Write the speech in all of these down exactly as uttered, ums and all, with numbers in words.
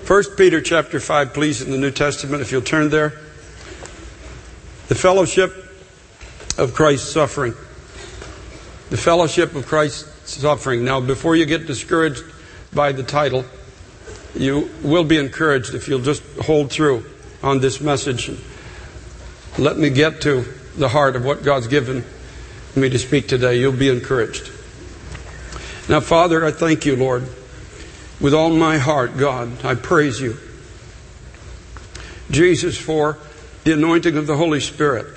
First Peter chapter five, please, in the New Testament, if you'll turn there. The fellowship of Christ's suffering. The fellowship of Christ's suffering. Now, before you get discouraged by the title, you will be encouraged if you'll just hold through on this message. Let me get to the heart of what God's given me to speak today. You'll be encouraged. Now, Father, I thank you, Lord. With all my heart, God, I praise you. Jesus, for the anointing of the Holy Spirit.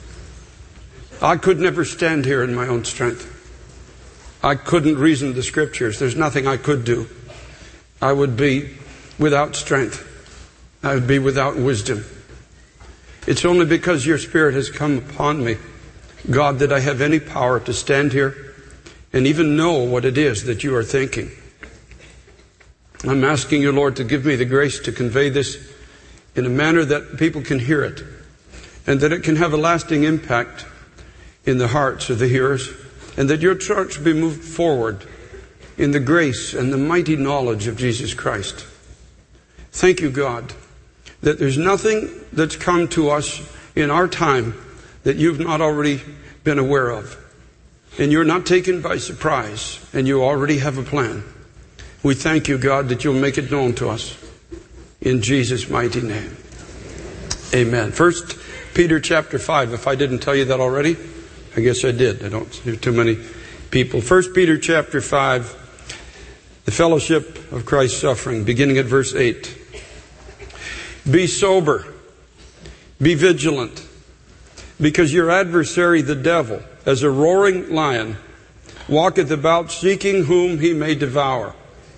I could never stand here in my own strength. I couldn't reason the Scriptures. There's nothing I could do. I would be without strength. I would be without wisdom. It's only because your Spirit has come upon me, God, that I have any power to stand here and even know what it is that you are thinking. I'm asking you, Lord, to give me the grace to convey this in a manner that people can hear it and that it can have a lasting impact in the hearts of the hearers, and that your church be moved forward in the grace and the mighty knowledge of Jesus Christ. Thank you, God, that there's nothing that's come to us in our time that you've not already been aware of. And you're not taken by surprise, and you already have a plan. We thank you, God, that you'll make it known to us. In Jesus' mighty name. Amen. First Peter chapter five. If I didn't tell you that already, I guess I did. I don't hear too many people. First Peter chapter five. The fellowship of Christ's suffering, beginning at verse eight. Be sober. Be vigilant. Because your adversary, the devil, as a roaring lion, walketh about seeking whom he may devour.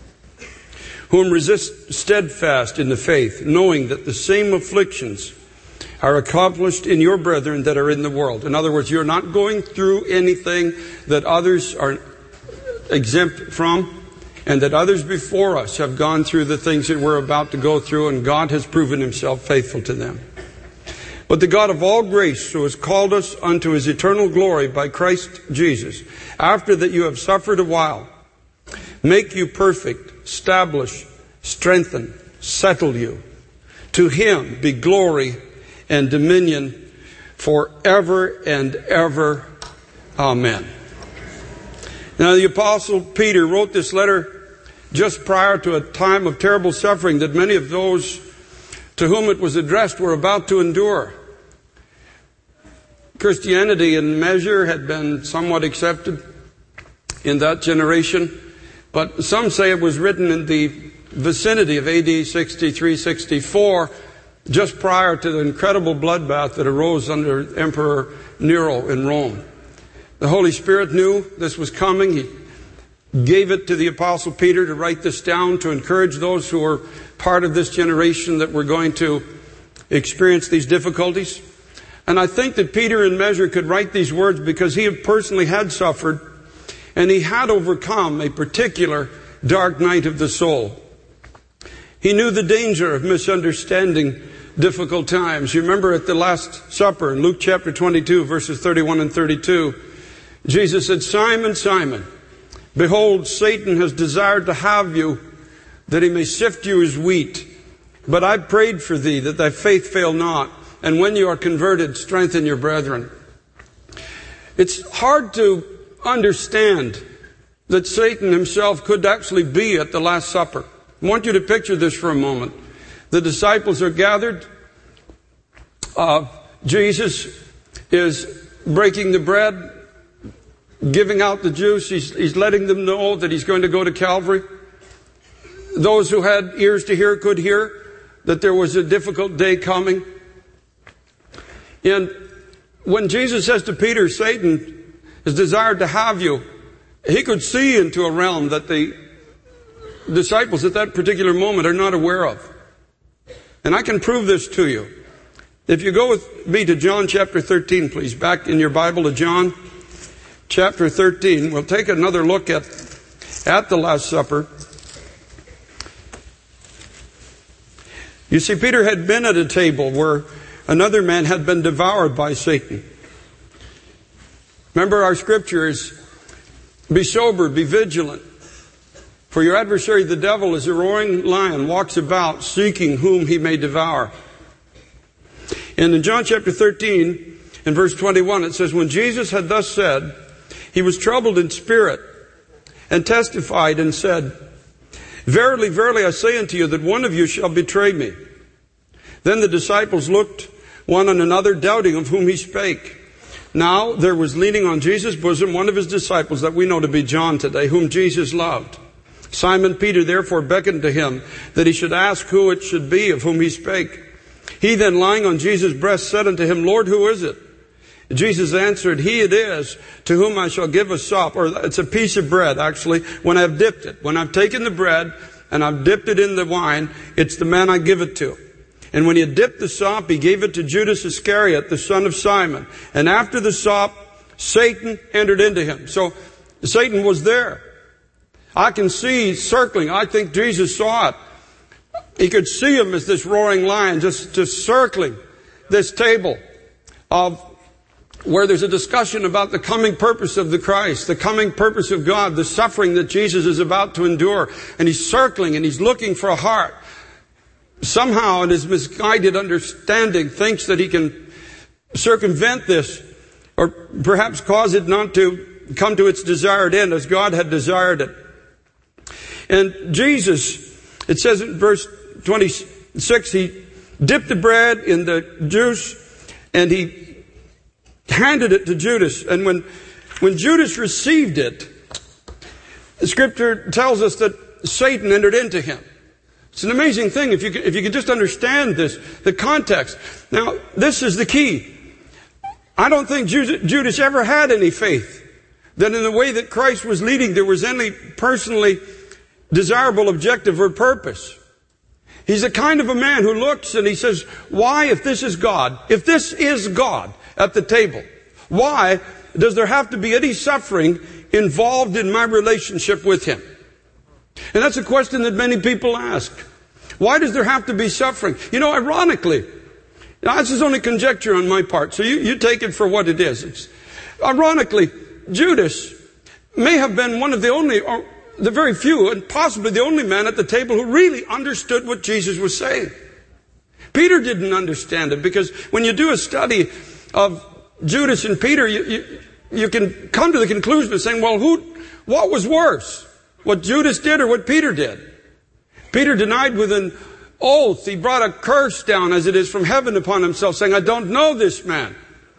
Whom resist steadfast in the faith, knowing that the same afflictions are accomplished in your brethren that are in the world. In other words, you're not going through anything that others are exempt from, and that others before us have gone through the things that we're about to go through, and God has proven himself faithful to them. But the God of all grace, who has called us unto his eternal glory by Christ Jesus, after that you have suffered a while, make you perfect, establish, strengthen, settle you. To him be glory and dominion forever and ever. Amen. Now, the Apostle Peter wrote this letter just prior to a time of terrible suffering that many of those to whom it was addressed were about to endure. Christianity in measure had been somewhat accepted in that generation, but some say it was written in the vicinity of A D sixty-three sixty-four, just prior to the incredible bloodbath that arose under Emperor Nero in Rome. The Holy Spirit knew this was coming. He gave it to the Apostle Peter to write this down, to encourage those who were part of this generation that were going to experience these difficulties. And I think that Peter in measure could write these words because he personally had suffered and he had overcome a particular dark night of the soul. He knew the danger of misunderstanding difficult times. You remember at the Last Supper in Luke chapter twenty-two, verses thirty-one and thirty-two, Jesus said, Simon, Simon, behold, Satan has desired to have you, that he may sift you as wheat. But I prayed for thee, that thy faith fail not. And when you are converted, strengthen your brethren. It's hard to understand that Satan himself could actually be at the Last Supper. I want you to picture this for a moment. The disciples are gathered. Uh, Jesus is breaking the bread, giving out the juice. He's, he's letting them know that he's going to go to Calvary. Those who had ears to hear could hear that there was a difficult day coming. And when Jesus says to Peter, Satan has desired to have you, he could see into a realm that the disciples at that particular moment are not aware of. And I can prove this to you. If you go with me to John chapter thirteen, please, back in your Bible to John chapter thirteen, we'll take another look at, at the Last Supper. You see, Peter had been at a table where another man had been devoured by Satan. Remember, our scripture is, be sober, be vigilant. For your adversary, the devil, as a roaring lion, walks about seeking whom he may devour. And in John chapter thirteen, in verse twenty-one, it says, when Jesus had thus said, he was troubled in spirit and testified and said, verily, verily, I say unto you that one of you shall betray me. Then the disciples looked one on another, doubting of whom he spake. Now there was leaning on Jesus' bosom one of his disciples that we know to be John today, whom Jesus loved. Simon Peter therefore beckoned to him that he should ask who it should be of whom he spake. He then, lying on Jesus' breast, said unto him, Lord, who is it? Jesus answered, he it is to whom I shall give a sop, or it's a piece of bread, actually, when I've dipped it. When I've taken the bread and I've dipped it in the wine, it's the man I give it to. And when he had dipped the sop, he gave it to Judas Iscariot, the son of Simon. And after the sop, Satan entered into him. So Satan was there. I can see circling. I think Jesus saw it. He could see him as this roaring lion just, just circling this table of where there's a discussion about the coming purpose of the Christ, the coming purpose of God, the suffering that Jesus is about to endure. And he's circling and he's looking for a heart. Somehow in his misguided understanding thinks that he can circumvent this or perhaps cause it not to come to its desired end as God had desired it. And Jesus, it says in verse twenty-six, he dipped the bread in the juice and he handed it to Judas. And when, when Judas received it, the scripture tells us that Satan entered into him. It's an amazing thing if you could, if you could just understand this, the context. Now, this is the key. I don't think Judas ever had any faith that in the way that Christ was leading there was any personally desirable objective or purpose. He's the kind of a man who looks and he says, why, if this is God, if this is God at the table, why does there have to be any suffering involved in my relationship with Him? And that's a question that many people ask. Why does there have to be suffering? You know, ironically, now this is only conjecture on my part, so you, you take it for what it is. It's, ironically, Judas may have been one of the only, or the very few, and possibly the only man at the table who really understood what Jesus was saying. Peter didn't understand it, because when you do a study of Judas and Peter, you, you, you can come to the conclusion of saying, well, who, what was worse? What Judas did or what Peter did? Peter denied with an oath. He brought a curse down, as it is, from heaven upon himself, saying, I don't know this man.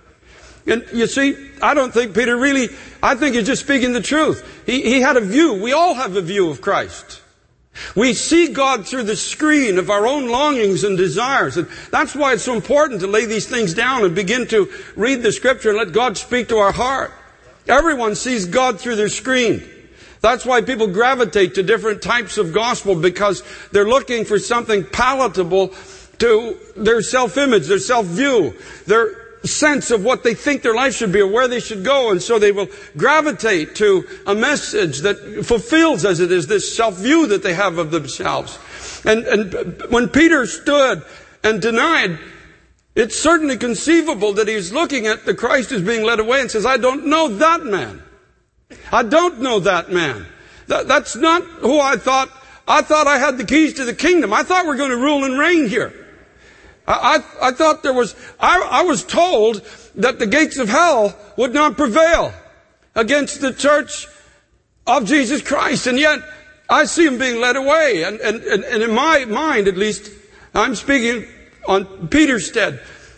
And you see, I don't think Peter really, I think he's just speaking the truth. He, he had a view. We all have a view of Christ. We see God through the screen of our own longings and desires. And that's why it's so important to lay these things down and begin to read the Scripture and let God speak to our heart. Everyone sees God through their screen. That's why people gravitate to different types of gospel, because they're looking for something palatable to their self-image, their self-view, their sense of what they think their life should be or where they should go. And so they will gravitate to a message that fulfills, as it is, this self-view that they have of themselves. And, and when Peter stood and denied, it's certainly conceivable that he's looking at the Christ who's being led away and says, I don't know that man. I don't know that man. That, that's not who I thought. I thought I had the keys to the kingdom. I thought we're going to rule and reign here. I, I, I thought there was, I, I was told that the gates of hell would not prevail against the church of Jesus Christ. And yet, I see him being led away. And, and, and, and in my mind, at least, I'm speaking on Peter's stead.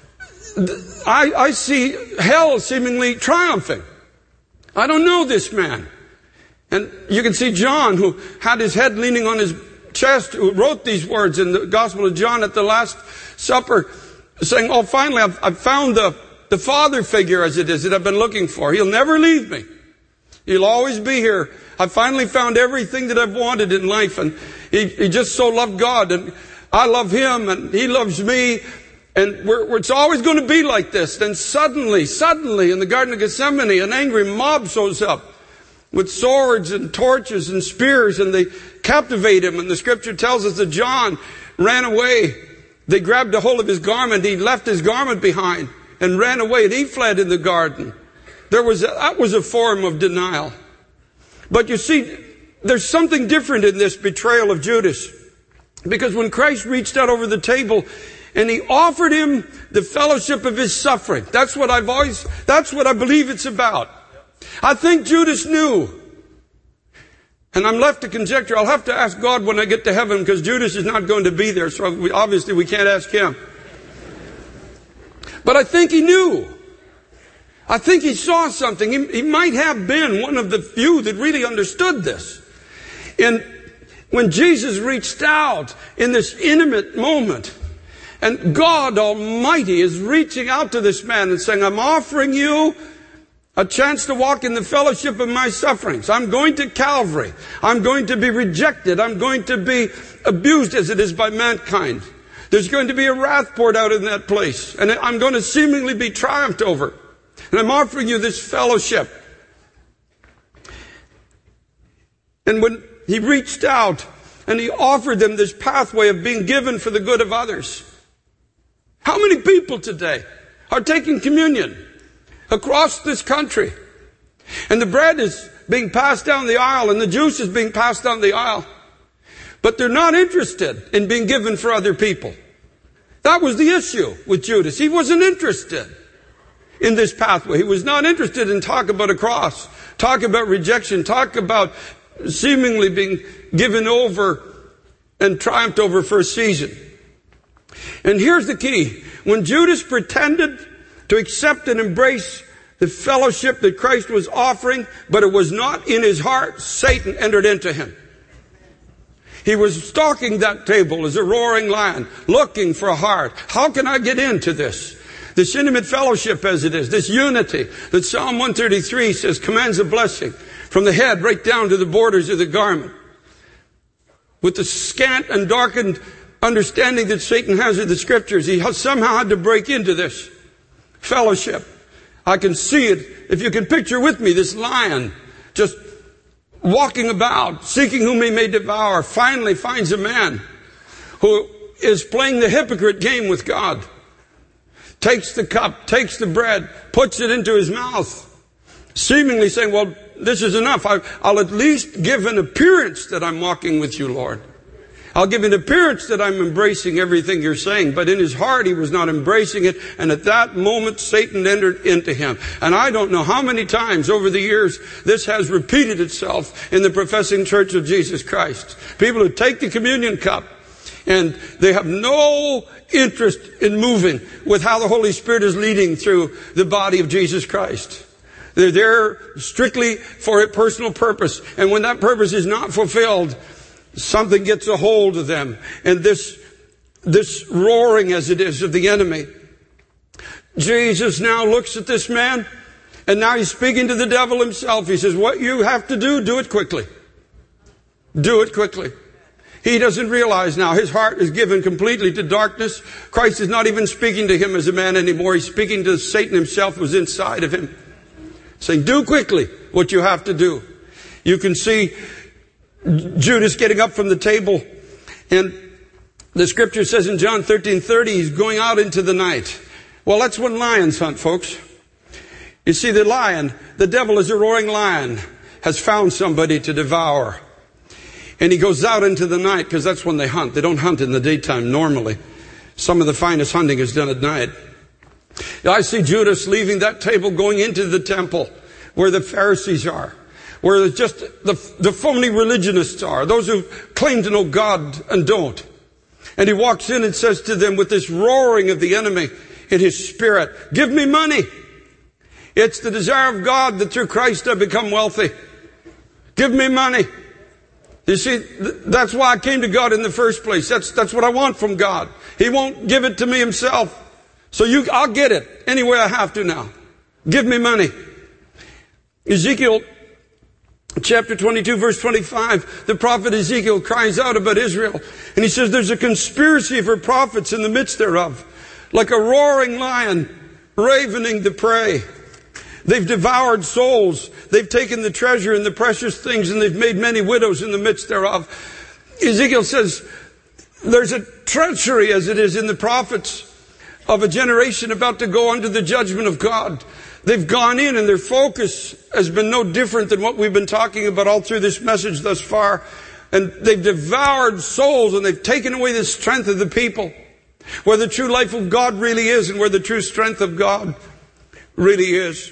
I, I see hell seemingly triumphing. I don't know this man. And you can see John, who had his head leaning on his chest, who wrote these words in the Gospel of John at the Last Supper, saying, oh, finally, I've, I've found the, the father figure, as it is, that I've been looking for. He'll never leave me. He'll always be here. I finally found everything that I've wanted in life. And he, he just so loved God. And I love him, and he loves me. And we're, we're, it's always going to be like this. Then suddenly, suddenly, in the Garden of Gethsemane, an angry mob shows up with swords and torches and spears, and they captivate him. And the Scripture tells us that John ran away. They grabbed a hold of his garment. He left his garment behind and ran away, and he fled in the garden. There was a, that was a form of denial. But you see, there's something different in this betrayal of Judas. Because when Christ reached out over the table and he offered him the fellowship of his suffering, that's what I've always, that's what I believe it's about. I think Judas knew. And I'm left to conjecture. I'll have to ask God when I get to heaven, because Judas is not going to be there, so we, obviously we can't ask him. But I think he knew. I think he saw something. He, he might have been one of the few that really understood this. And when Jesus reached out in this intimate moment, and God Almighty is reaching out to this man and saying, I'm offering you a chance to walk in the fellowship of my sufferings. I'm going to Calvary. I'm going to be rejected. I'm going to be abused as it is by mankind. There's going to be a wrath poured out in that place. And I'm going to seemingly be triumphed over. And I'm offering you this fellowship. And when he reached out and he offered them this pathway of being given for the good of others. How many people today are taking communion across this country? And the bread is being passed down the aisle and the juice is being passed down the aisle. But they're not interested in being given for other people. That was the issue with Judas. He wasn't interested in this pathway. He was not interested in talk about a cross, talk about rejection, talk about seemingly being given over and triumphed over for a season. And here's the key. When Judas pretended to accept and embrace the fellowship that Christ was offering, but it was not in his heart, Satan entered into him. He was stalking that table as a roaring lion, looking for a heart. How can I get into this? This intimate fellowship as it is, this unity that Psalm one thirty-three says commands a blessing from the head right down to the borders of the garment. With the scant and darkened understanding that Satan has of the scriptures, he somehow had to break into this fellowship. I can see it. If you can picture with me this lion just walking about, seeking whom he may devour, finally finds a man who is playing the hypocrite game with God. Takes the cup, takes the bread, puts it into his mouth, seemingly saying, well, this is enough. I, I'll at least give an appearance that I'm walking with you, Lord. I'll give an appearance that I'm embracing everything you're saying. But in his heart, he was not embracing it. And at that moment, Satan entered into him. And I don't know how many times over the years this has repeated itself in the professing church of Jesus Christ. People who take the communion cup and they have no interest in moving with how the Holy Spirit is leading through the body of Jesus Christ. They're there strictly for a personal purpose. And when that purpose is not fulfilled, something gets a hold of them. And this, this roaring as it is of the enemy. Jesus now looks at this man, and now he's speaking to the devil himself. He says, what you have to do, do it quickly. Do it quickly. He doesn't realize now his heart is given completely to darkness. Christ is not even speaking to him as a man anymore. He's speaking to Satan himself who's inside of him. Saying, do quickly what you have to do. You can see Judas getting up from the table, and the scripture says in John thirteen thirty, he's going out into the night. Well, that's when lions hunt, folks. You see, the lion, the devil is a roaring lion, has found somebody to devour. And he goes out into the night because that's when they hunt. They don't hunt in the daytime normally. Some of the finest hunting is done at night. I see Judas leaving that table, going into the temple where the Pharisees are, where just the, the phony religionists are, those who claim to know God and don't. And he walks in and says to them with this roaring of the enemy in his spirit, give me money. It's the desire of God that through Christ I become wealthy. Give me money. You see, that's why I came to God in the first place. That's, that's what I want from God. He won't give it to me himself. So you, I'll get it any way I have to now. Give me money. Ezekiel chapter twenty-two verse twenty-five, the prophet Ezekiel cries out about Israel. And he says there's a conspiracy for prophets in the midst thereof, like a roaring lion ravening the prey. They've devoured souls. They've taken the treasure and the precious things, and they've made many widows in the midst thereof. Ezekiel says there's a treachery as it is in the prophets of a generation about to go under the judgment of God. They've gone in and their focus has been no different than what we've been talking about all through this message thus far. And they've devoured souls and they've taken away the strength of the people. Where the true life of God really is and where the true strength of God really is.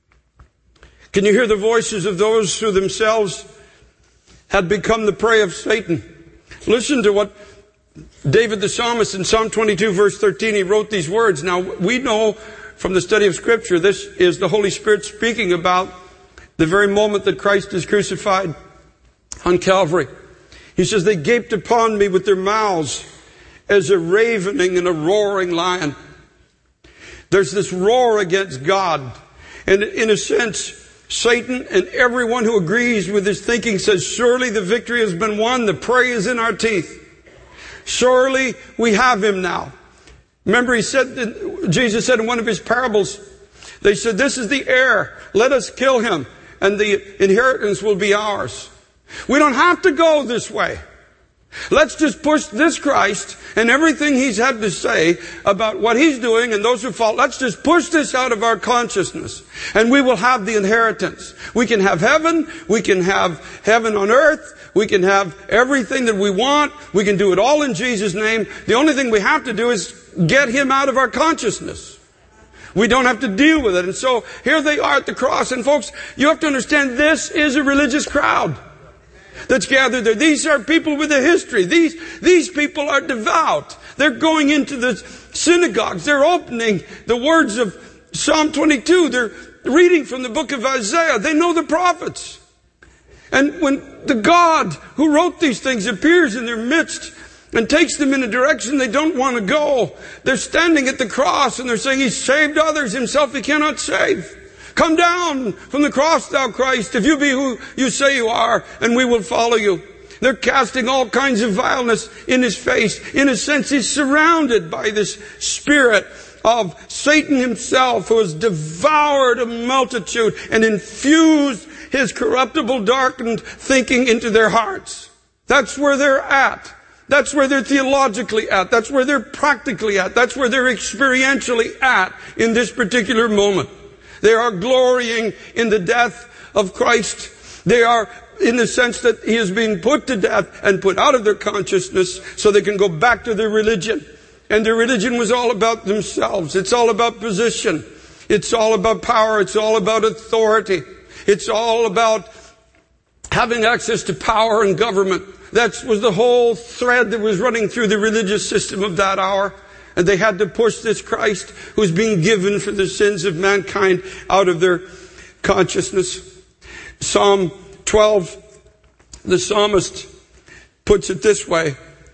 Can you hear the voices of those who themselves had become the prey of Satan? Listen to what David the psalmist in Psalm twenty-two verse thirteen, he wrote these words. Now we know from the study of Scripture, this is the Holy Spirit speaking about the very moment that Christ is crucified on Calvary. He says, they gaped upon me with their mouths as a ravening and a roaring lion. There's this roar against God. And in a sense, Satan and everyone who agrees with his thinking says, surely the victory has been won. The prey is in our teeth. Surely we have him now. Remember, he said, Jesus said in one of his parables, they said, this is the heir. Let us kill him and the inheritance will be ours. We don't have to go this way. Let's just push this Christ and everything he's had to say about what he's doing and those who fall. Let's just push this out of our consciousness and we will have the inheritance. We can have heaven. We can have heaven on earth. We can have everything that we want. We can do it all in Jesus' name. The only thing we have to do is get him out of our consciousness. We don't have to deal with it. And so here they are at the cross. And folks, you have to understand this is a religious crowd that's gathered there. These are people with a history. These, these people are devout. They're going into the synagogues. They're opening the words of Psalm twenty-two. They're reading from the book of Isaiah. They know the prophets. And when the God who wrote these things appears in their midst and takes them in a direction they don't want to go, they're standing at the cross and they're saying, He saved others, Himself He cannot save. Come down from the cross, thou Christ, if you be who you say you are, and we will follow you. They're casting all kinds of vileness in His face. In a sense, He's surrounded by this spirit of Satan himself, who has devoured a multitude and infused his corruptible, darkened thinking into their hearts. That's where they're at. That's where they're theologically at. That's where they're practically at. That's where they're experientially at in this particular moment. They are glorying in the death of Christ. They are in the sense that He is being put to death and put out of their consciousness so they can go back to their religion. And their religion was all about themselves. It's all about position. It's all about power. It's all about authority. It's all about having access to power and government. That was the whole thread that was running through the religious system of that hour. And they had to push this Christ who's being given for the sins of mankind out of their consciousness. Psalm twelve, the psalmist puts it this way.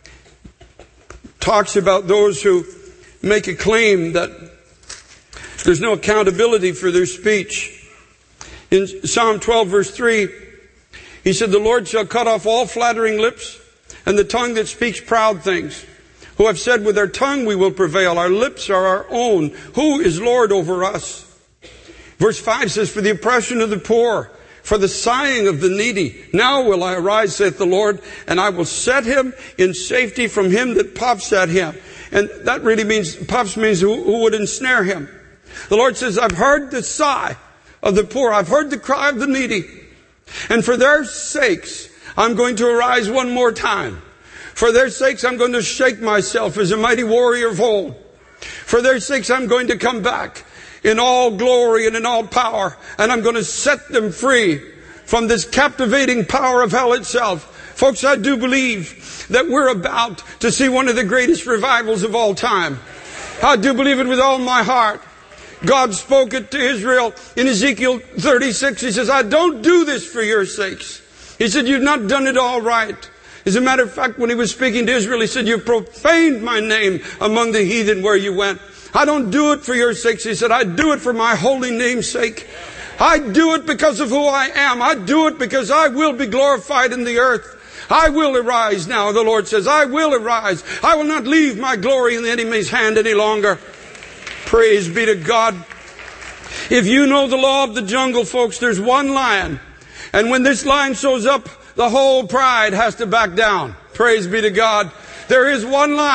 Talks about those who make a claim that there's no accountability for their speech. In Psalm twelve verse three, he said, the Lord shall cut off all flattering lips and the tongue that speaks proud things. Who have said with our tongue we will prevail. Our lips are our own. Who is Lord over us? Verse five says, for the oppression of the poor, for the sighing of the needy. Now will I arise, saith the Lord, and I will set him in safety from him that puffs at him. And that really means, puffs means who, who would ensnare him. The Lord says, I've heard the sigh of the poor. I've heard the cry of the needy. And for their sakes, I'm going to arise one more time. For their sakes, I'm going to shake myself as a mighty warrior of old. For their sakes, I'm going to come back in all glory and in all power. And I'm going to set them free from this captivating power of hell itself. Folks, I do believe that we're about to see one of the greatest revivals of all time. I do believe it with all my heart. God spoke it to Israel in Ezekiel thirty-six. He says, I don't do this for your sakes. He said, you've not done it all right. As a matter of fact, when He was speaking to Israel, He said, you profaned my name among the heathen where you went. I don't do it for your sakes. He said, I do it for my holy name's sake. I do it because of who I am. I do it because I will be glorified in the earth. I will arise now, the Lord says. I will arise. I will not leave my glory in the enemy's hand any longer. Praise be to God. If you know the law of the jungle, folks, there's one lion. And when this lion shows up, the whole pride has to back down. Praise be to God. There is one lion.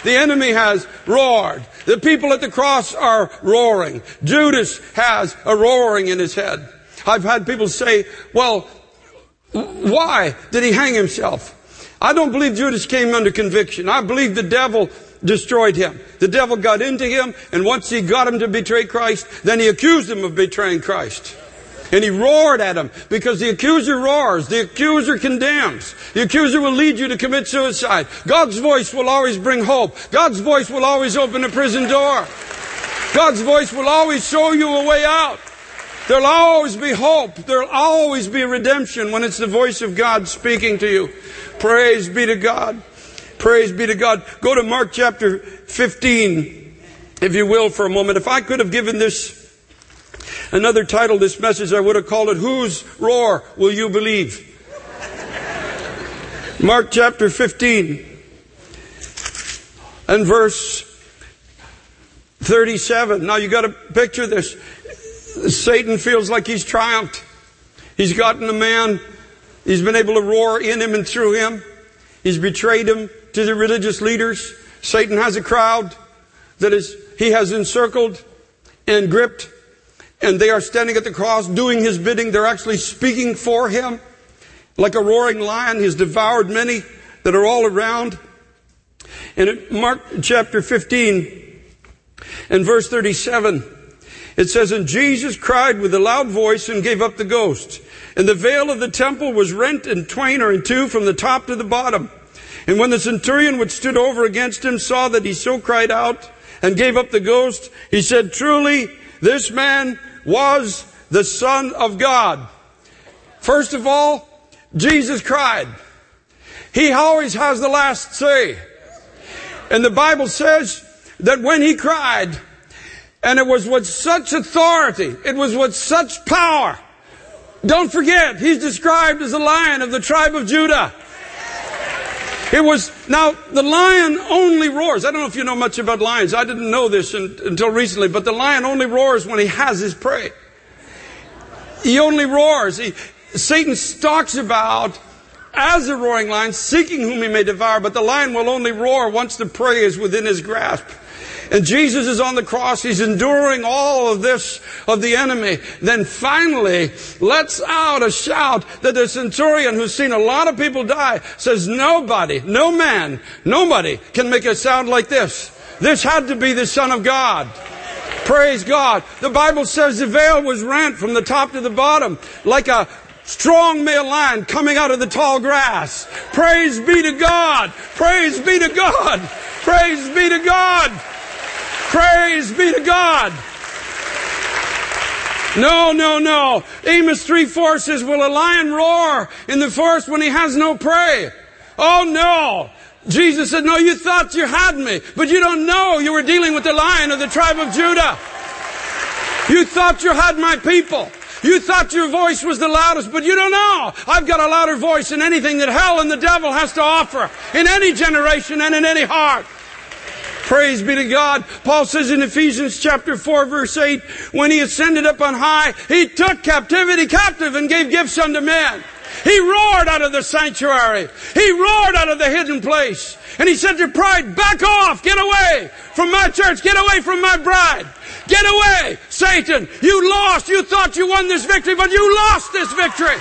The enemy has roared. The people at the cross are roaring. Judas has a roaring in his head. I've had people say, well, why did he hang himself? I don't believe Judas came under conviction. I believe the devil destroyed him. The devil got into him, and once he got him to betray Christ, then he accused him of betraying Christ. And he roared at him, because the accuser roars. The accuser condemns. The accuser will lead you to commit suicide. God's voice will always bring hope. God's voice will always open a prison door. God's voice will always show you a way out. There'll always be hope. There'll always be redemption when it's the voice of God speaking to you. Praise be to God. Praise be to God. Go to Mark chapter fifteen, if you will, for a moment. If I could have given this another title, this message, I would have called it, Whose Roar Will You Believe? Mark chapter fifteen and verse thirty-seven. Now you got to picture this. Satan feels like he's triumphed. He's gotten a man. He's been able to roar in him and through him. He's betrayed him to the religious leaders. Satan has a crowd that is he has encircled and gripped. And they are standing at the cross doing his bidding. They're actually speaking for him. Like a roaring lion, he's devoured many that are all around. And in Mark chapter fifteen and verse thirty-seven, it says, And Jesus cried with a loud voice and gave up the ghost. And the veil of the temple was rent in twain or in two from the top to the bottom. And when the centurion which stood over against him saw that he so cried out and gave up the ghost, he said, Truly, this man was the Son of God. First of all, Jesus cried. He always has the last say. And the Bible says that when he cried, and it was with such authority, it was with such power. Don't forget, he's described as the Lion of the tribe of Judah. It was, now, the lion only roars. I don't know if you know much about lions. I didn't know this in, until recently, but the lion only roars when he has his prey. He only roars. He, Satan stalks about as a roaring lion, seeking whom he may devour, but the lion will only roar once the prey is within his grasp. And Jesus is on the cross. He's enduring all of this of the enemy. Then finally lets out a shout that the centurion, who's seen a lot of people die, says, nobody, no man, nobody can make a sound like this. This had to be the Son of God. Praise God. The Bible says the veil was rent from the top to the bottom like a strong male lion coming out of the tall grass. Praise be to God. Praise be to God. Praise be to God. Praise be to God. No, no, no. Amos three four says, Will a lion roar in the forest when he has no prey? Oh no. Jesus said, no, you thought you had me, but you don't know you were dealing with the Lion of the tribe of Judah. You thought you had my people. You thought your voice was the loudest, but you don't know. I've got a louder voice than anything that hell and the devil has to offer in any generation and in any heart. Praise be to God. Paul says in Ephesians chapter four verse eight, when he ascended up on high, he took captivity captive and gave gifts unto men. He roared out of the sanctuary. He roared out of the hidden place. And he said to pride, back off, get away from my church, get away from my bride. Get away, Satan. You lost. You thought you won this victory, but you lost this victory.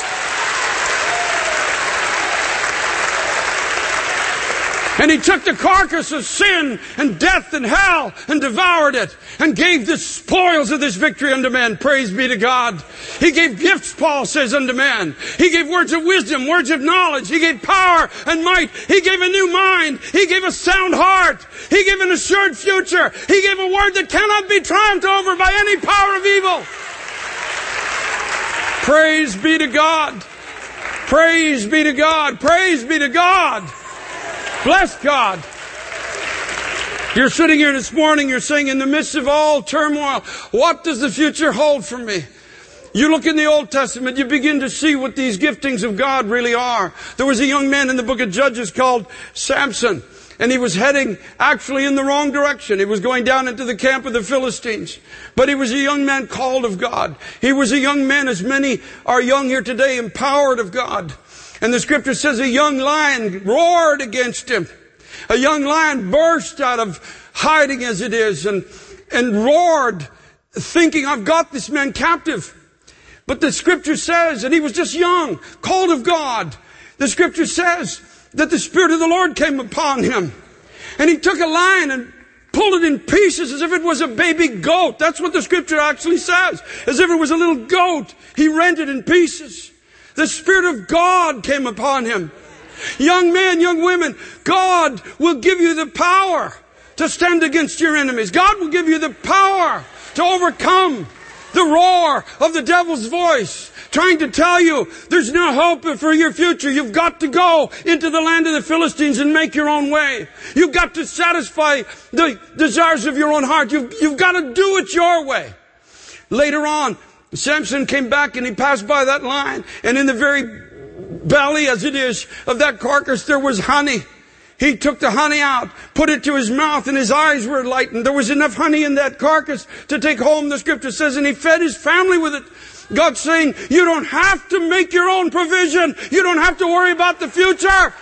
And he took the carcass of sin and death and hell and devoured it and gave the spoils of this victory unto men. Praise be to God. He gave gifts, Paul says, unto men. He gave words of wisdom, words of knowledge. He gave power and might. He gave a new mind. He gave a sound heart. He gave an assured future. He gave a word that cannot be triumphed over by any power of evil. Praise be to God. Praise be to God. Praise be to God. Bless God. You're sitting here this morning, you're saying, in the midst of all turmoil, what does the future hold for me? You look in the Old Testament, you begin to see what these giftings of God really are. There was a young man in the book of Judges called Samson, and he was heading actually in the wrong direction. He was going down into the camp of the Philistines. But he was a young man called of God. He was a young man, as many are young here today, empowered of God. And the scripture says a young lion roared against him. A young lion burst out of hiding as it is and, and roared, thinking, I've got this man captive. But the scripture says, and he was just young, called of God. The scripture says that the Spirit of the Lord came upon him. And he took a lion and pulled it in pieces as if it was a baby goat. That's what the scripture actually says. As if it was a little goat. He rent it in pieces. The Spirit of God came upon him. Young men, young women, God will give you the power to stand against your enemies. God will give you the power to overcome the roar of the devil's voice, trying to tell you there's no hope for your future. You've got to go into the land of the Philistines and make your own way. You've got to satisfy the desires of your own heart. You've, you've got to do it your way. Later on, Samson came back and he passed by that lion, and in the very belly, as it is, of that carcass, there was honey. He took the honey out, put it to his mouth, and his eyes were enlightened. There was enough honey in that carcass to take home, the scripture says, and he fed his family with it. God's saying, you don't have to make your own provision. You don't have to worry about the future.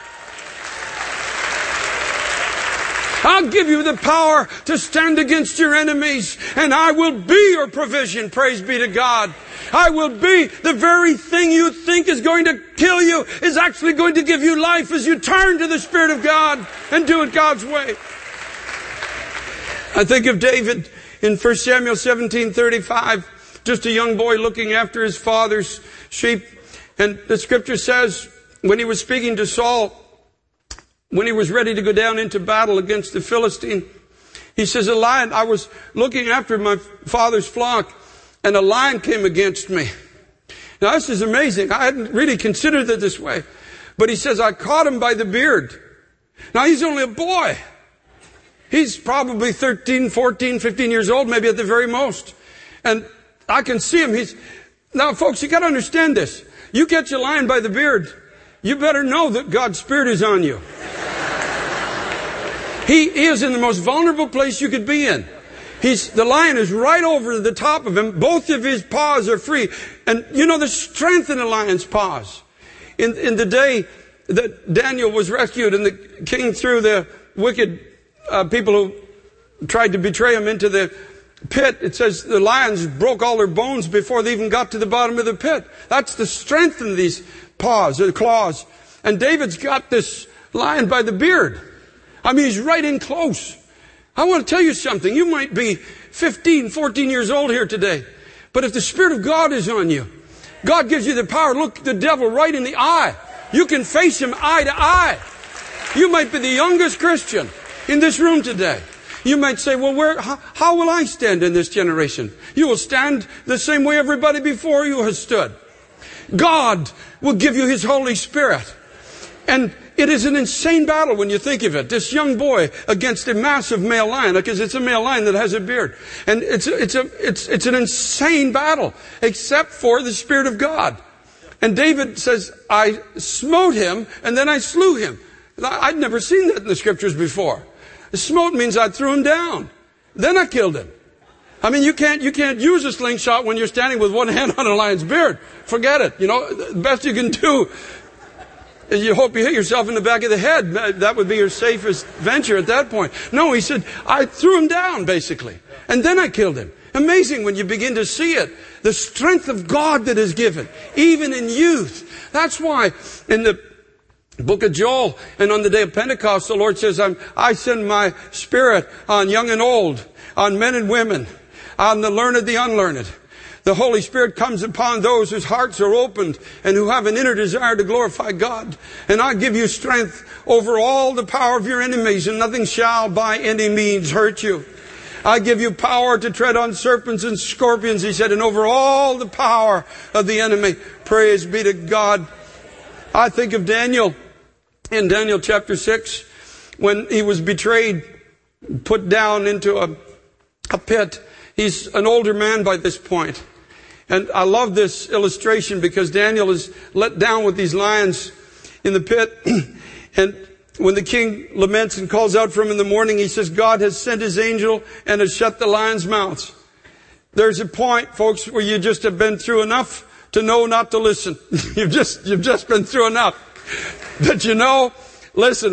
I'll give you the power to stand against your enemies, and I will be your provision. Praise be to God. I will be the very thing you think is going to kill you is actually going to give you life as you turn to the Spirit of God and do it God's way. I think of David in First Samuel seventeen thirty-five, just a young boy looking after his father's sheep. And the scripture says, when he was speaking to Saul, when he was ready to go down into battle against the Philistine, he says, a lion, I was looking after my father's flock, and a lion came against me. Now this is amazing. I hadn't really considered it this way. But he says, I caught him by the beard. Now he's only a boy. He's probably thirteen, fourteen, fifteen years old, maybe at the very most. And I can see him. He's, now folks, you got to understand this. You catch a lion by the beard, you better know that God's Spirit is on you. He is in the most vulnerable place you could be in. He's, the lion is right over the top of him. Both of his paws are free. And you know the strength in a lion's paws. In, in the day that Daniel was rescued and the king threw the wicked uh, people who tried to betray him into the pit, it says the lions broke all their bones before they even got to the bottom of the pit. That's the strength in these paws, the claws. And David's got this lion by the beard. I mean, he's right in close. I want to tell you something. You might be fifteen, fourteen years old here today. But if the Spirit of God is on you, God gives you the power to look the devil right in the eye. You can face him eye to eye. You might be the youngest Christian in this room today. You might say, well, where, how, how will I stand in this generation? You will stand the same way everybody before you has stood. God will give you His Holy Spirit. And it is an insane battle when you think of it. This young boy against a massive male lion, because it's a male lion that has a beard. And it's a, it's a, it's, it's an insane battle, except for the Spirit of God. And David says, I smote him and then I slew him. I'd never seen that in the scriptures before. Smote means I threw him down. Then I killed him. I mean, you can't, you can't use a slingshot when you're standing with one hand on a lion's beard. Forget it. You know, the best you can do is you hope you hit yourself in the back of the head. That would be your safest venture at that point. No, he said, I threw him down, basically. And then I killed him. Amazing when you begin to see it. The strength of God that is given, even in youth. That's why in the book of Joel and on the day of Pentecost, the Lord says, I'm, I send my Spirit on young and old, on men and women, on the learned, the unlearned. The Holy Spirit comes upon those whose hearts are opened and who have an inner desire to glorify God. And I give you strength over all the power of your enemies, and nothing shall by any means hurt you. I give you power to tread on serpents and scorpions, he said, and over all the power of the enemy. Praise be to God. I think of Daniel in Daniel chapter six, when he was betrayed, put down into a, a pit. He's an older man by this point. And I love this illustration because Daniel is let down with these lions in the pit. And when the king laments and calls out for him in the morning, he says, God has sent his angel and has shut the lions' mouths. There's a point, folks, where you just have been through enough to know not to listen. you've just, you've just been through enough. But you know, listen,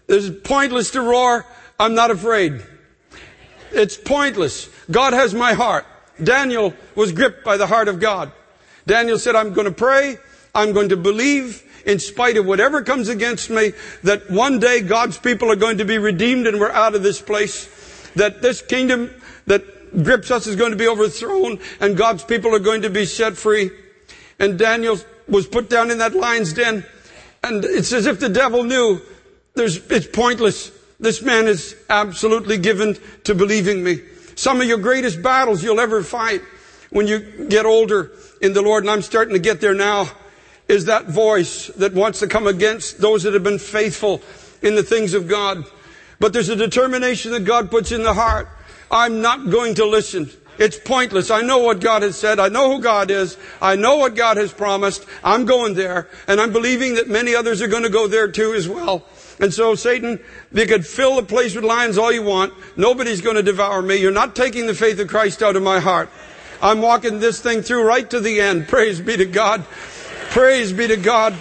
It's pointless to roar. I'm not afraid. It's pointless. God has my heart. Daniel was gripped by the heart of God. Daniel said, I'm going to pray. I'm going to believe in spite of whatever comes against me, that one day God's people are going to be redeemed and we're out of this place. That this kingdom that grips us is going to be overthrown and God's people are going to be set free. And Daniel was put down in that lion's den. And it's as if the devil knew there's, it's pointless. This man is absolutely given to believing me. Some of your greatest battles you'll ever fight when you get older in the Lord, and I'm starting to get there now, is that voice that wants to come against those that have been faithful in the things of God. But there's a determination that God puts in the heart. I'm not going to listen. It's pointless. I know what God has said. I know who God is. I know what God has promised. I'm going there. And I'm believing that many others are going to go there too as well. And so Satan, you could fill the place with lions all you want. Nobody's going to devour me. You're not taking the faith of Christ out of my heart. I'm walking this thing through right to the end. Praise be to God. Praise be to God.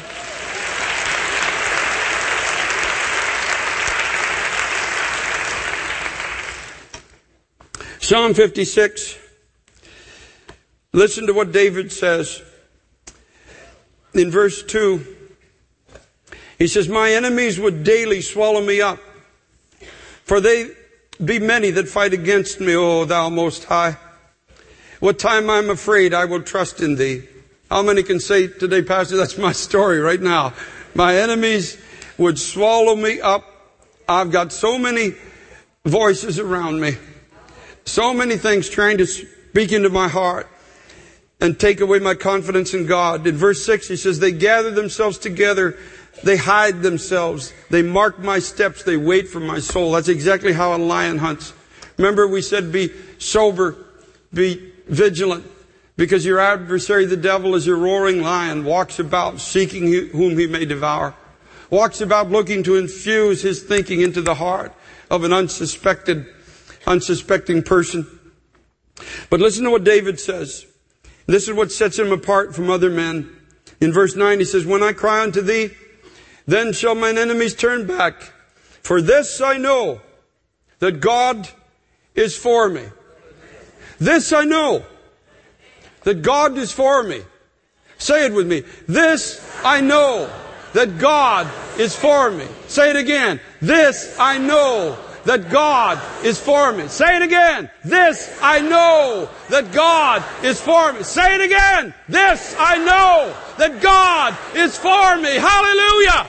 Psalm fifty-six. Listen to what David says. In verse two, he says, my enemies would daily swallow me up, for they be many that fight against me, O thou most high. What time I'm afraid, I will trust in thee. How many can say today, Pastor, that's my story right now. My enemies would swallow me up. I've got so many voices around me. So many things trying to speak into my heart and take away my confidence in God. In verse six, he says, they gather themselves together. They hide themselves. They mark my steps. They wait for my soul. That's exactly how a lion hunts. Remember we said be sober, be vigilant, because your adversary, the devil, is a roaring lion, walks about seeking whom he may devour. Walks about looking to infuse his thinking into the heart of an unsuspected unsuspecting person. But listen to what David says. This is what sets him apart from other men. In verse nine, he says, when I cry unto thee, then shall mine enemies turn back. For this I know, that God is for me. This I know, that God is for me. Say it with me. This I know, that God is for me. Say it again. This I know, that God is for me. Say it again. This I know, that God is for me. Say it again. This I know, that God is for me. Hallelujah.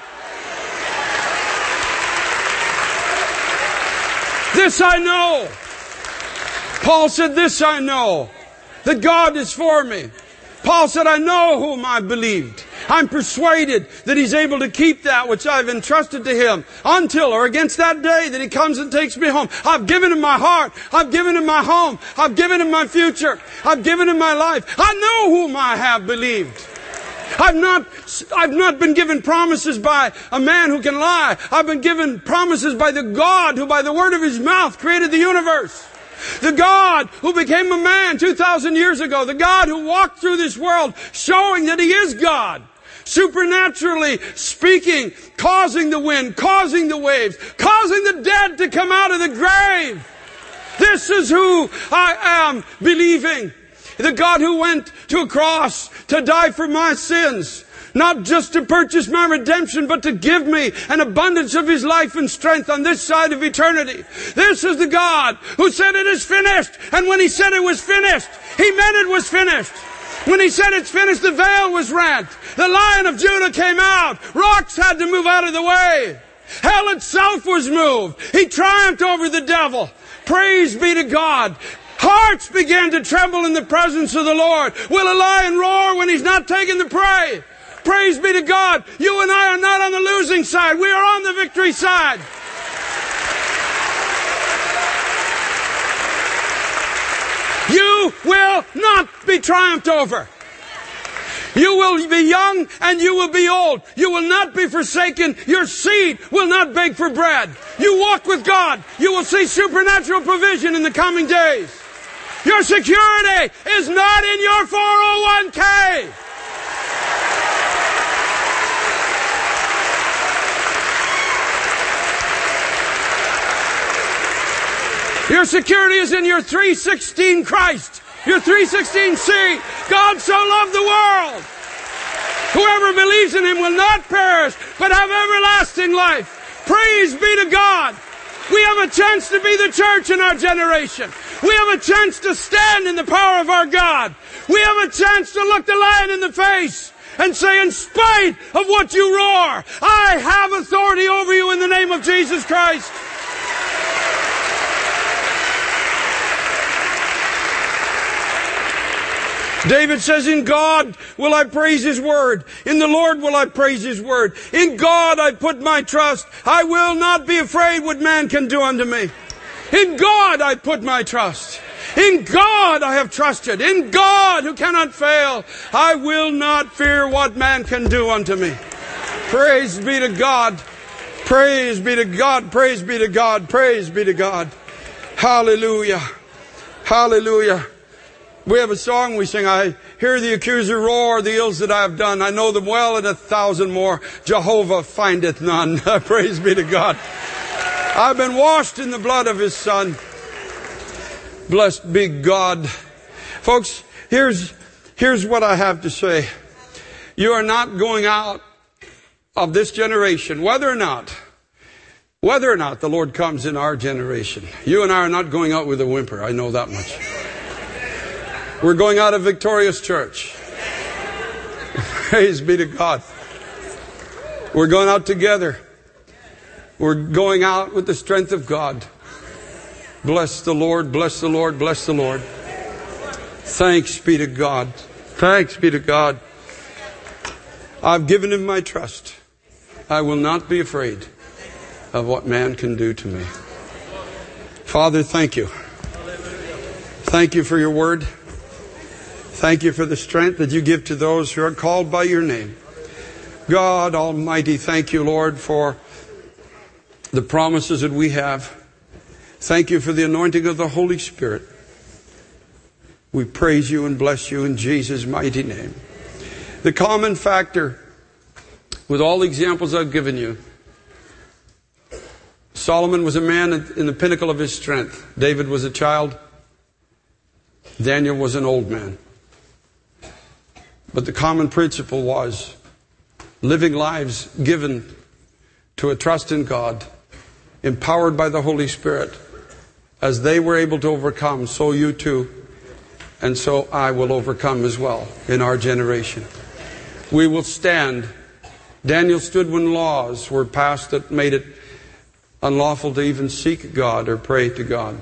This I know. Paul said, this I know, that God is for me. Paul said, I know whom I believed. I'm persuaded that He's able to keep that which I've entrusted to Him until or against that day that He comes and takes me home. I've given Him my heart. I've given Him my home. I've given Him my future. I've given Him my life. I know whom I have believed. I've not, I've not been given promises by a man who can lie. I've been given promises by the God who by the word of His mouth created the universe. The God who became a man two thousand years ago. The God who walked through this world showing that He is God. Supernaturally speaking, causing the wind, causing the waves, causing the dead to come out of the grave. This is who I am believing. The God who went to a cross to die for my sins. Not just to purchase my redemption, but to give me an abundance of His life and strength on this side of eternity. This is the God who said it is finished. And when He said it was finished, He meant it was finished. When He said it's finished, the veil was rent. The Lion of Judah came out. Rocks had to move out of the way. Hell itself was moved. He triumphed over the devil. Praise be to God. Hearts began to tremble in the presence of the Lord. Will a lion roar when he's not taking the prey? Praise be to God. You and I are not on the losing side. We are on the victory side. You will not be triumphed over. You will be young and you will be old. You will not be forsaken. Your seed will not beg for bread. You walk with God. You will see supernatural provision in the coming days. Your security is not in your four oh one k. Your security is in your three sixteen Christ. Your three sixteen C. God so loved the world. Whoever believes in Him will not perish, but have everlasting life. Praise be to God. We have a chance to be the church in our generation. We have a chance to stand in the power of our God. We have a chance to look the lion in the face and say, in spite of what you roar, I have authority over you in the name of Jesus Christ. David says, in God will I praise His word. In the Lord will I praise His word. In God I put my trust. I will not be afraid what man can do unto me. In God I put my trust. In God I have trusted. In God who cannot fail. I will not fear what man can do unto me. Praise be to God. Praise be to God. Praise be to God. Praise be to God. Hallelujah. Hallelujah. We have a song we sing, I hear the accuser roar, the ills that I have done. I know them well and a thousand more. Jehovah findeth none. Praise be to God. I've been washed in the blood of His Son. Blessed be God. Folks, here's, here's what I have to say. You are not going out of this generation, whether or not, whether or not the Lord comes in our generation. You and I are not going out with a whimper. I know that much. We're going out of victorious church. Praise be to God. We're going out together. We're going out with the strength of God. Bless the Lord, bless the Lord, bless the Lord. Thanks be to God. Thanks be to God. I've given Him my trust. I will not be afraid of what man can do to me. Father, thank you. Thank you for your word. Thank you for the strength that you give to those who are called by your name. God Almighty, thank you, Lord, for the promises that we have. Thank you for the anointing of the Holy Spirit. We praise you and bless you in Jesus' mighty name. The common factor with all the examples I've given you, Solomon was a man in the pinnacle of his strength. David was a child. Daniel was an old man. But the common principle was living lives given to a trust in God, empowered by the Holy Spirit. As they were able to overcome, so you too, and so I will overcome as well in our generation. We will stand. Daniel stood when laws were passed that made it unlawful to even seek God or pray to God.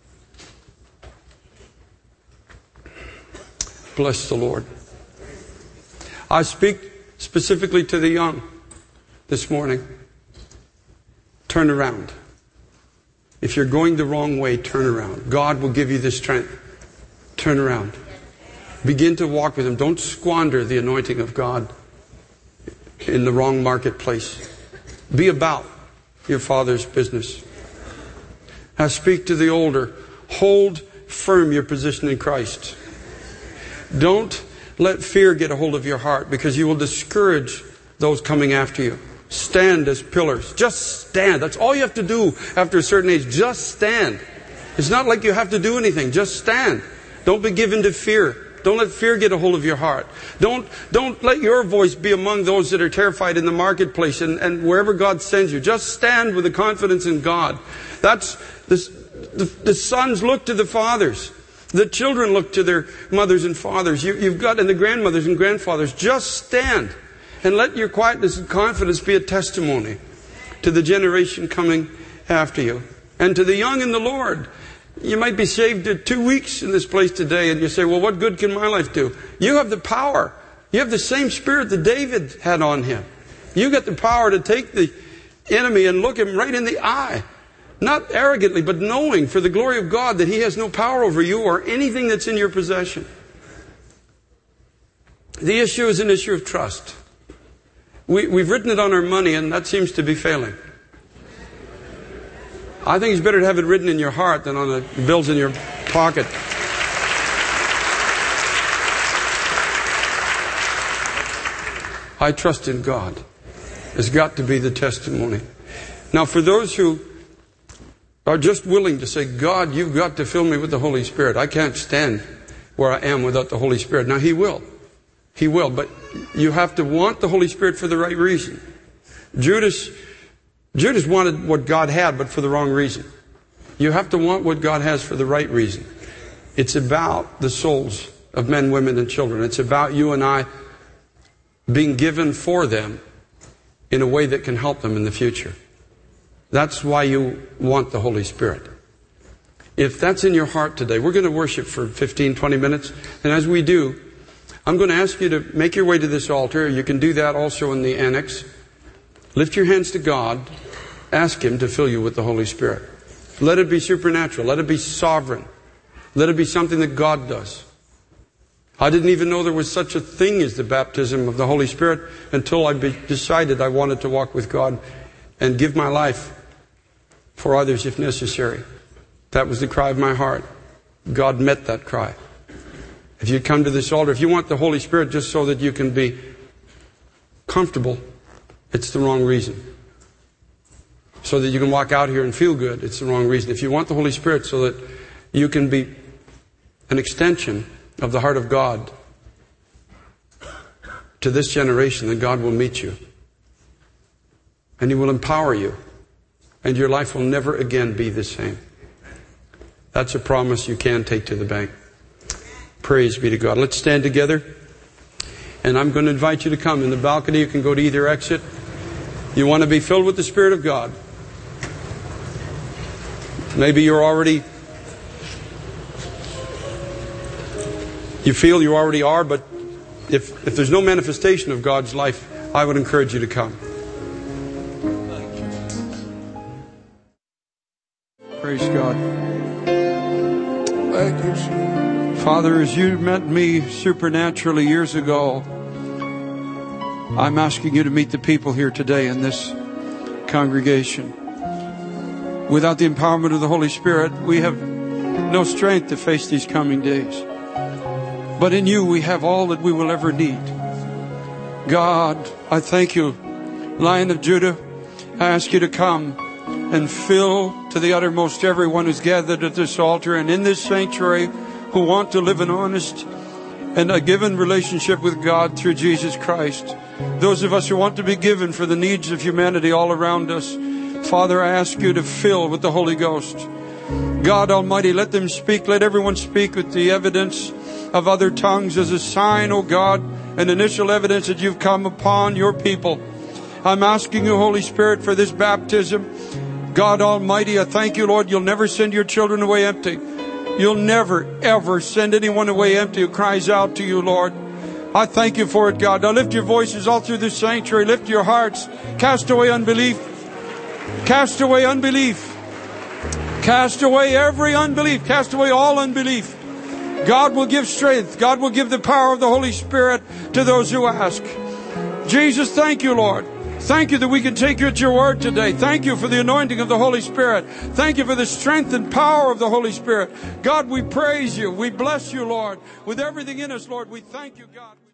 Bless the Lord. I speak specifically to the young this morning. Turn around. If you're going the wrong way, turn around. God will give you the strength. Turn around. Begin to walk with Him. Don't squander the anointing of God in the wrong marketplace. Be about your Father's business. I speak to the older. Hold firm your position in Christ. Don't let fear get a hold of your heart, because you will discourage those coming after you. Stand as pillars. Just stand. That's all you have to do after a certain age. Just stand. It's not like you have to do anything. Just stand. Don't be given to fear. Don't let fear get a hold of your heart. Don't, don't let your voice be among those that are terrified in the marketplace and, and wherever God sends you. Just stand with the confidence in God. That's the, the, the sons look to the fathers. The children look to their mothers and fathers. You, you've got, and the grandmothers and grandfathers. Just stand. And let your quietness and confidence be a testimony to the generation coming after you. And to the young in the Lord. You might be saved two weeks in this place today, and you say, well, what good can my life do? You have the power. You have the same spirit that David had on him. You got the power to take the enemy and look him right in the eye. Not arrogantly, but knowing for the glory of God that He has no power over you or anything that's in your possession. The issue is an issue of trust. We, we've written it on our money, and that seems to be failing. I think it's better to have it written in your heart than on the bills in your pocket. I trust in God. Has got to be the testimony. Now, for those who are just willing to say, God, you've got to fill me with the Holy Spirit. I can't stand where I am without the Holy Spirit. Now, He will. He will. But you have to want the Holy Spirit for the right reason. Judas, Judas wanted what God had, but for the wrong reason. You have to want what God has for the right reason. It's about the souls of men, women, and children. It's about you and I being given for them in a way that can help them in the future. That's why you want the Holy Spirit. If that's in your heart today, we're going to worship for fifteen, twenty minutes. And as we do, I'm going to ask you to make your way to this altar. You can do that also in the annex. Lift your hands to God. Ask Him to fill you with the Holy Spirit. Let it be supernatural. Let it be sovereign. Let it be something that God does. I didn't even know there was such a thing as the baptism of the Holy Spirit until I be- decided I wanted to walk with God and give my life for others if necessary. That was the cry of my heart. God met that cry. If you come to this altar, if you want the Holy Spirit just so that you can be comfortable, it's the wrong reason. So that you can walk out here and feel good, it's the wrong reason. If you want the Holy Spirit so that you can be an extension of the heart of God to this generation, then God will meet you. And He will empower you. And your life will never again be the same. That's a promise you can take to the bank. Praise be to God. Let's stand together. And I'm going to invite you to come. In the balcony, you can go to either exit. You want to be filled with the Spirit of God. Maybe you're already, you feel you already are, but if, if there's no manifestation of God's life, I would encourage you to come. Praise God. Thank you, sir. Father, as you met me supernaturally years ago, I'm asking you to meet the people here today in this congregation. Without the empowerment of the Holy Spirit, we have no strength to face these coming days. But in you, we have all that we will ever need. God, I thank you. Lion of Judah, I ask you to come and fill to the uttermost everyone who's gathered at this altar and in this sanctuary who want to live an honest and a given relationship with God through Jesus Christ. Those of us who want to be given for the needs of humanity all around us. Father, I ask you to fill with the Holy Ghost. God Almighty, let them speak. Let everyone speak with the evidence of other tongues as a sign, O God, an initial evidence that you've come upon your people. I'm asking you, Holy Spirit, for this baptism. God Almighty, I thank you, Lord, you'll never send your children away empty. You'll never, ever send anyone away empty who cries out to you, Lord. I thank you for it, God. Now lift your voices all through this sanctuary. Lift your hearts. Cast away unbelief. Cast away unbelief. Cast away every unbelief. Cast away all unbelief. God will give strength. God will give the power of the Holy Spirit to those who ask. Jesus, thank you, Lord. Thank you that we can take you at your word today. Thank you for the anointing of the Holy Spirit. Thank you for the strength and power of the Holy Spirit. God, we praise you. We bless you, Lord. With everything in us, Lord, we thank you, God.